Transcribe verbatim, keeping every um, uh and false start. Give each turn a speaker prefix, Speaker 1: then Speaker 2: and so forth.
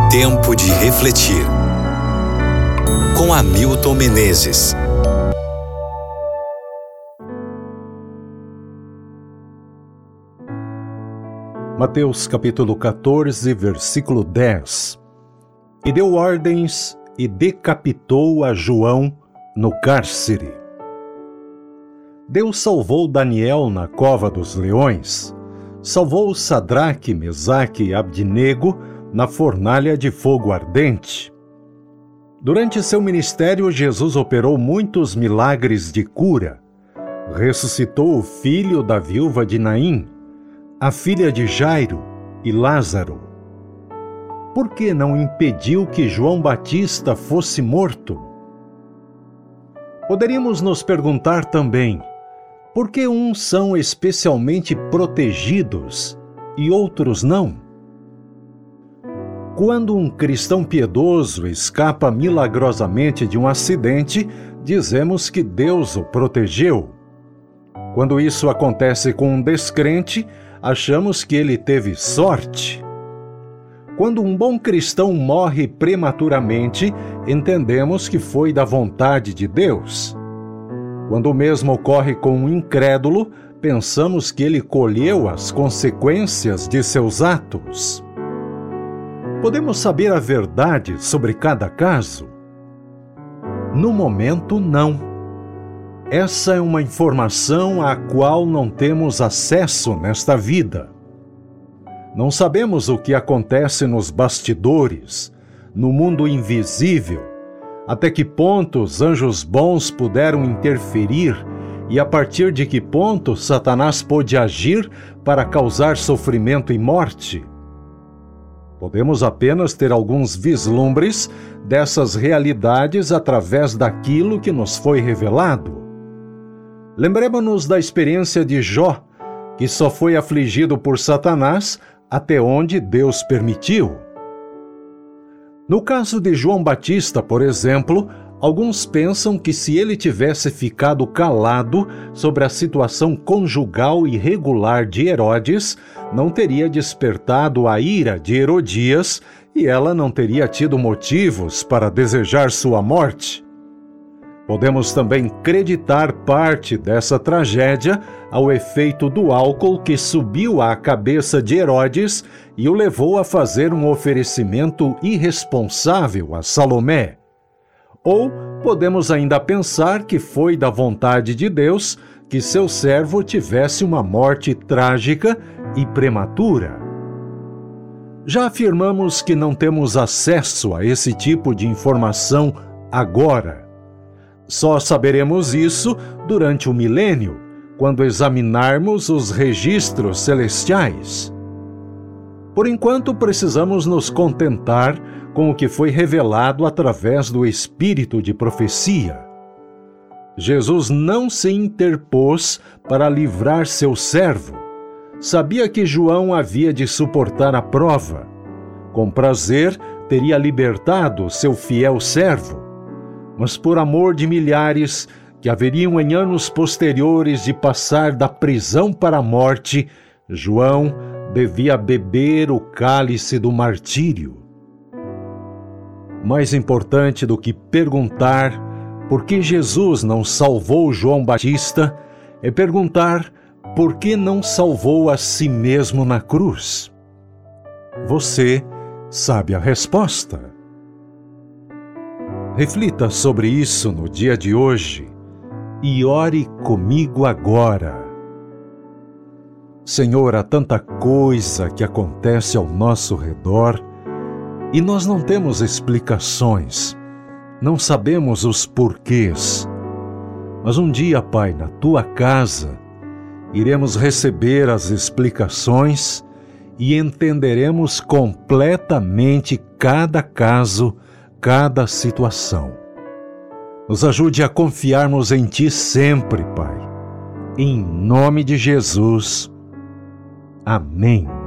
Speaker 1: Tempo de refletir. Com Hamilton Menezes.
Speaker 2: Mateus capítulo quatorze, versículo dez. E deu ordens e decapitou a João no cárcere. Deus salvou Daniel na cova dos leões, salvou Sadraque, Mesaque e Abdinego na fornalha de fogo ardente. Durante seu ministério, Jesus operou muitos milagres de cura. Ressuscitou o filho da viúva de Naim, a filha de Jairo e Lázaro. Por que não impediu que João Batista fosse morto? Poderíamos nos perguntar também, por que uns são especialmente protegidos e outros não? Quando um cristão piedoso escapa milagrosamente de um acidente, dizemos que Deus o protegeu. Quando isso acontece com um descrente, achamos que ele teve sorte. Quando um bom cristão morre prematuramente, entendemos que foi da vontade de Deus. Quando o mesmo ocorre com um incrédulo, pensamos que ele colheu as consequências de seus atos. Podemos saber a verdade sobre cada caso? No momento, não. Essa é uma informação à qual não temos acesso nesta vida. Não sabemos o que acontece nos bastidores, no mundo invisível, até que ponto os anjos bons puderam interferir e a partir de que ponto Satanás pôde agir para causar sofrimento e morte. Podemos apenas ter alguns vislumbres dessas realidades através daquilo que nos foi revelado. Lembremos-nos da experiência de Jó, que só foi afligido por Satanás até onde Deus permitiu. No caso de João Batista, por exemplo, alguns pensam que se ele tivesse ficado calado sobre a situação conjugal irregular de Herodes, não teria despertado a ira de Herodias e ela não teria tido motivos para desejar sua morte. Podemos também acreditar parte dessa tragédia ao efeito do álcool que subiu à cabeça de Herodes e o levou a fazer um oferecimento irresponsável a Salomé. Ou podemos ainda pensar que foi da vontade de Deus que seu servo tivesse uma morte trágica e prematura. Já afirmamos que não temos acesso a esse tipo de informação agora. Só saberemos isso durante o milênio, quando examinarmos os registros celestiais. Por enquanto, precisamos nos contentar com o que foi revelado através do espírito de profecia. Jesus não se interpôs para livrar seu servo. Sabia que João havia de suportar a prova. Com prazer, teria libertado seu fiel servo. Mas por amor de milhares que haveriam em anos posteriores de passar da prisão para a morte, João devia beber o cálice do martírio. Mais importante do que perguntar por que Jesus não salvou João Batista é perguntar por que não salvou a si mesmo na cruz. Você sabe a resposta. Reflita sobre isso no dia de hoje e ore comigo agora. Senhor, há tanta coisa que acontece ao nosso redor e nós não temos explicações, não sabemos os porquês. Mas um dia, Pai, na Tua casa, iremos receber as explicações e entenderemos completamente cada caso, cada situação. Nos ajude a confiarmos em Ti sempre, Pai. Em nome de Jesus. Amém.